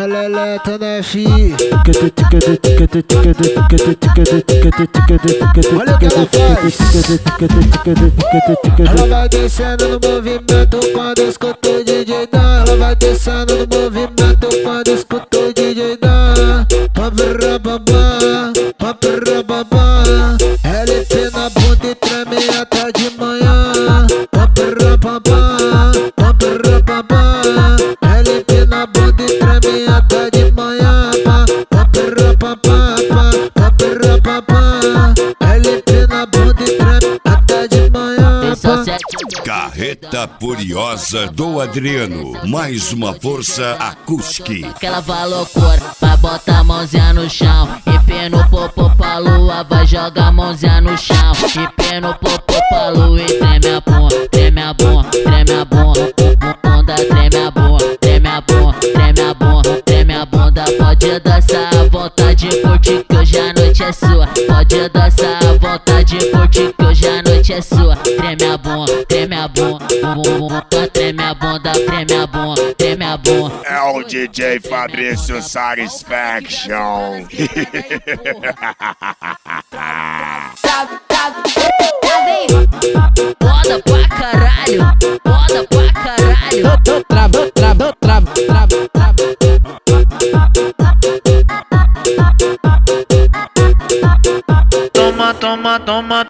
a leleta né fi. Olha o que ela faz. Ela vai descendo no movimento quando escuta o DJ Dan. Ela vai descendo no movimento quando escuta o DJ Dan. Papirababá, papirababá. LP na bunda e treme até de manhã. Papirababá, papirababá. LP na bunda e treme até de manhã. Papirababá, papirababá. LP na bunda e treme até de manhã. Carreta Furiosa do Adriano, mais uma força acústica. Aquela vai loucura, vai botar a mãozinha no chão. E no popô pra lua, vai jogar a mãozinha no chão. E no popô pra lua e treme a bunda, treme a bunda, treme a bunda. Bunda, treme a bunda, treme a bunda, treme a bunda, treme a bunda. Pode dançar à vontade, curte que hoje a noite é sua. Pode dançar à vontade, curte que hoje a noite é sua. Treme a bunda, treme a bunda, treme a bunda, treme a bunda, treme a bunda. É o DJ Fabrício Satisfaction. Foda pra caralho, foda pra caralho. Trava, trava, trava, trava, trava. Toma, toma, toma,